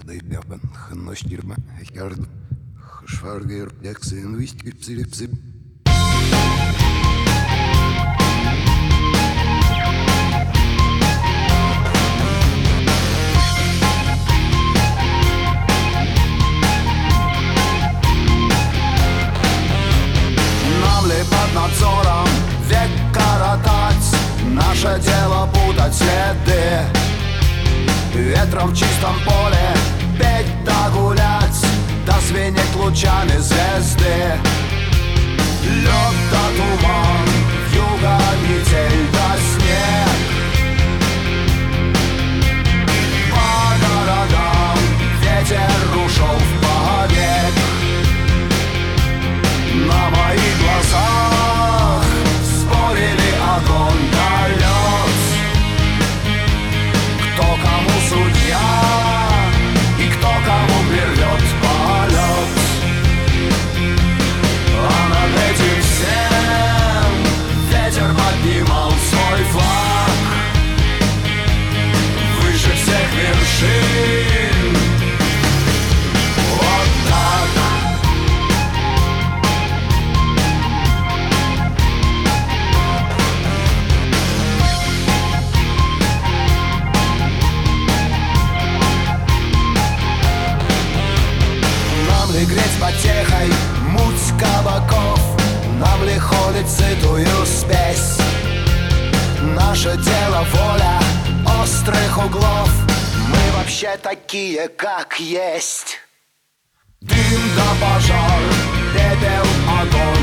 Hdejpjapan, hnnoštirma, hjard, švarger, jak se jen víšky, psi. Нам ли под надзором век коротать? Наше дело путать следы. Ветром в чистом поле петь да гулять, да звенеть лучами звезды. Лед да туман, вьюга, метель да снег. По городам ветер ушел в побег. На моих глазах спорили огонь да лед. Кто кому судья и кто кому прервет полет. А над этим всем ветер поднимал свой флаг. Выше всех вершин. Вот так. Нам ли греть потехой муть кабаков? Нам ли холить сытую спесь? Наше дело воля острых углов. Мы вообще такие, как есть. Дым да пожар, пепел, огонь